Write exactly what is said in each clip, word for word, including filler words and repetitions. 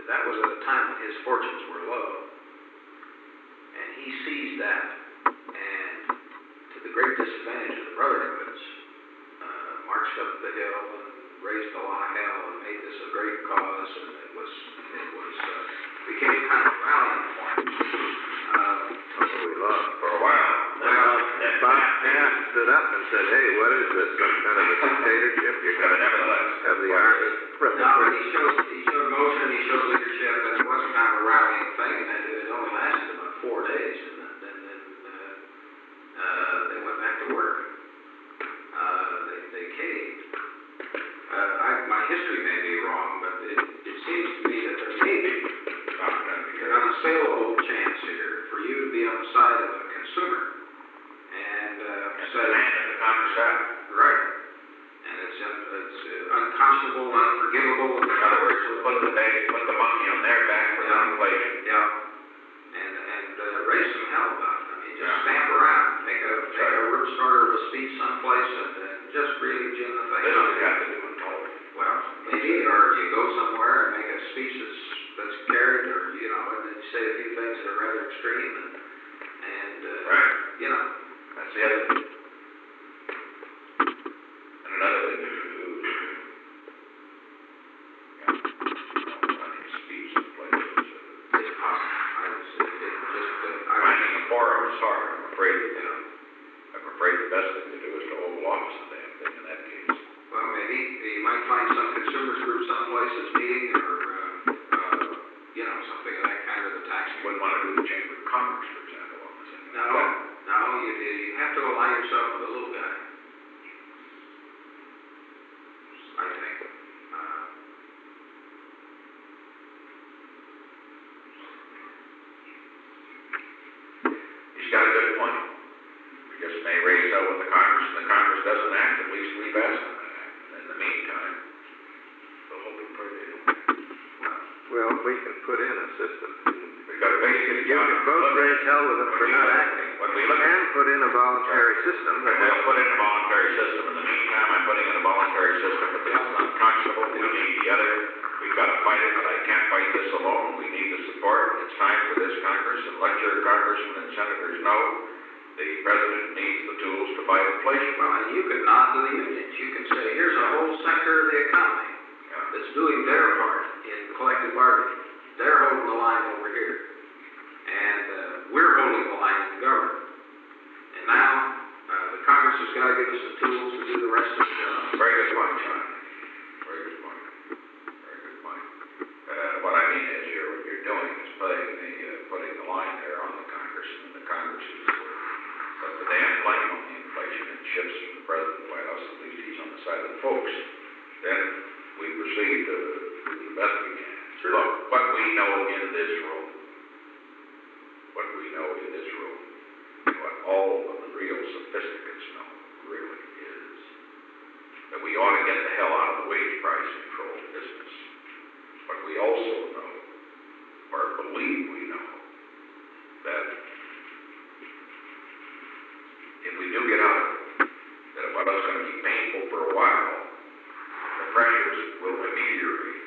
that was at a time when his fortunes were low. And he seized that, and to the great disadvantage of the Brotherhoods, uh, marched up the hill and raised a lot of hell and made this a great cause, and it was, it was, uh, became kind of a rallying point. Uh, we lost for a while. Well, Bob Taft stood up and said, hey, what is this, some kind of a dictatorship? You're going to nevertheless have the army. No, but he showed, he showed motion, he showed leadership, and it was kind of a rallying thing, and it only lasted about four days, and then, then, then uh, uh, they went back to work. Uh, they, they caved. Uh, I, my history may be wrong, but it, it seems to me that there may be an unassailable chance here for you to be on the side of a consumer and uh, say, man, in the Congress out. Right. And it's, uh, it's uh, unconscionable, unforgivable. In other words, put the, they put the monkey on their back for yeah. inflation. Yeah. And, and uh, raise some hell about it. I mean, just yeah. stamp around, make a, take a word starter of a speech someplace and uh, just really gin the thing. This is what you have to do in total. Well, maybe, or you go somewhere and make a speech that's, that's carried, or, you know, and then you say a few things that are rather extreme, and, and uh, right. you know. That's the other thing. And another thing you should do is, yeah, running a speech in places. It's possible. I was it, it just, uh, I finding a forum is hard. I'm afraid, you know, I'm afraid the best thing to do is to hold office the damn thing in that case. Well, maybe you might find some consumers group someplace that's meeting, or uh, uh, you know, something of that kind of the tax. You wouldn't want to do the Chamber of Commerce, for example, on this. No, like no, you, you have to align yourself with a little guy. I think. Uh, He's got a good point. We just may raise hell with the Congress, and the Congress doesn't act. At least we've asked them to act. And in the meantime, we'll hope and pray they don't. Well, we can put in a system. We've got to basically you can both raise hell with them for not acting. When we look and put in a voluntary system. And we'll put in a voluntary system. In the meantime, I'm putting in a voluntary system, but this is unconscionable. We need the other. We've got to fight it, but I can't fight this alone. We need the support. It's time for this Congress and let your congressmen and senators know the president needs the tools to fight inflation. Well, and you could nod to the unions. You can say, here's a whole sector of the economy yeah. that's doing their part in collective bargaining. They're holding the line over here. And uh, we're holding the line in the government. And now, uh, the Congress has got to give us the tools to do the rest of the job. Very good point, John. Very good point. Very good point. Uh, what I mean is, you're, what you're doing is putting the, uh, putting the line there on the Congress, and the Congress is but the damn blame on the inflation and shifts from the President of the White House. At least he's on the side of the folks. Then we proceed to do the best we can. Sure. Look, what we know in this room, what we know in this room, what all of the real sophisticates know really is that we ought to get the hell out of the wage price control business. But we also know, or believe we know, that if we do get out of it, that if it's going to be painful for a while, the pressures will ameliorate.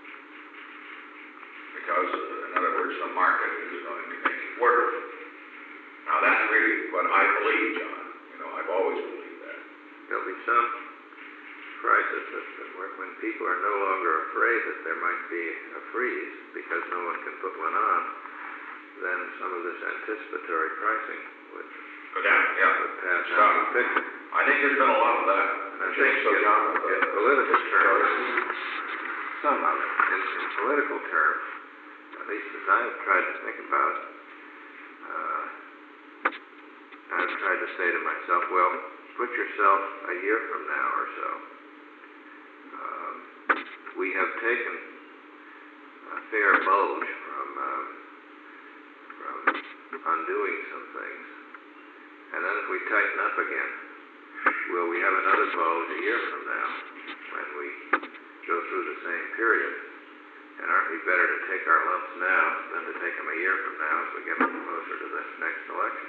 Because, in other words, the market is going to make it work. Now, that's really what I believe, John. You know, I've always believed that. There'll be some crisis that, that when people are no longer afraid that there might be a freeze because no one can put one on, then some of this anticipatory pricing would go down. Yeah, would pass out the picture. I think there's been a lot of that. And I think so, John, in political terms, some of it, in, in political terms, at least as I've tried to think about it, uh, I've tried to say to myself, well, put yourself a year from now or so. Um, we have taken a fair bulge from, um, from undoing some things. And then if we tighten up again, will we have another bulge a year from now when we go through the same period? And aren't we better to take our lumps now than to take them a year from now as we get closer to this next election?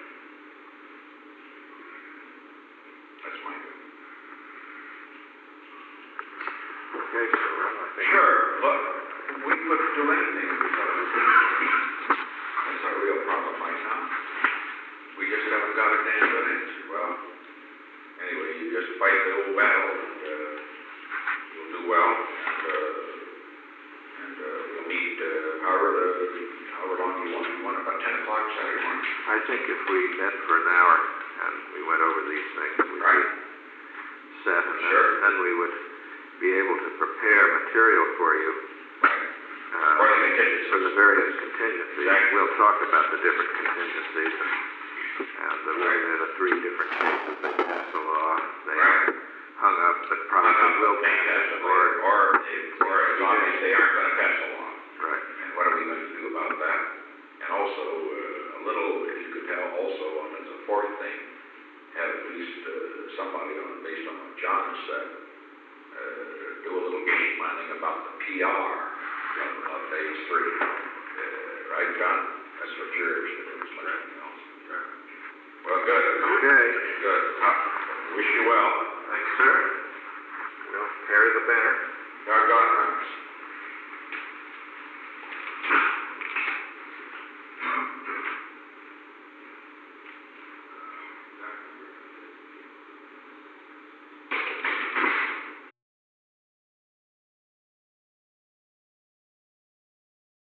That's my view. Okay, so well, I think... Sure, look, we couldn't do anything do you want, you want about ten o'clock Saturday morning? I think if we met for an hour and we went over these things, we Right. could set, and then, Sure. then we would be able to prepare material for you, Right. uh, For the contingencies. for the various contingencies. Exactly. We'll talk about the different contingencies and, and the way that the three different cases they passed the law, they Right. hung up, but probably Uh, will okay, pass, yes, or, or, or, or as long as they aren't gonna pass along. right. And what are we going to do about that? And also, uh, a little, if you could tell also, on as a fourth thing, have at least, uh, somebody on, based on what John has said, uh, do a little game planning about the P R of, of phase three. Uh, right, John? That's what you're interested in, as much as anything else. Well, good. Okay. Good. Uh, wish you well. Thanks, sir. We'll carry the banner. God, God,